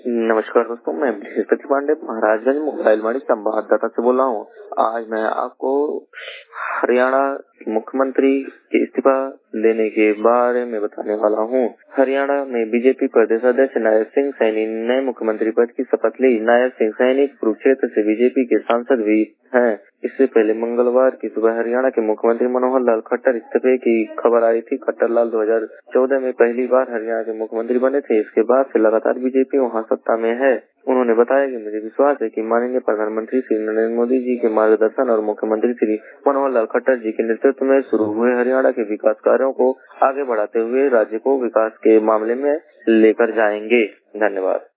नमस्कार दोस्तों, मैं बृहस्पति पांडे महाराजगंज मोबाइल वाणी संवाददाता से बोल रहा हूँ। आज मैं आपको हरियाणा मुख्यमंत्री के इस्तीफा देने के बारे में बताने वाला हूँ। हरियाणा में बीजेपी प्रदेश अध्यक्ष नायब सिंह सैनी नए मुख्यमंत्री पद की शपथ ली। नायब सिंह सैनी कुरुक्षेत्र से बीजेपी के सांसद भी हैं। इससे पहले मंगलवार की सुबह हरियाणा के मुख्यमंत्री मनोहर लाल खट्टर इस्तीफे की खबर आई थी। खट्टर लाल 2014 में पहली बार हरियाणा के मुख्यमंत्री बने थे। इसके बाद से लगातार बीजेपी वहां सत्ता में है। उन्होंने बताया कि मुझे विश्वास है कि माननीय प्रधानमंत्री श्री नरेंद्र मोदी जी के मार्गदर्शन और मुख्यमंत्री श्री मनोहर लाल खट्टर जी के नेतृत्व में शुरू हुए हरियाणा के विकास कार्यों को आगे बढ़ाते हुए राज्य को विकास के मामले में लेकर जाएंगे। धन्यवाद।